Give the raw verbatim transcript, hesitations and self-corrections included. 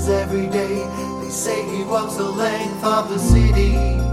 every day. They say he walks the length of the city.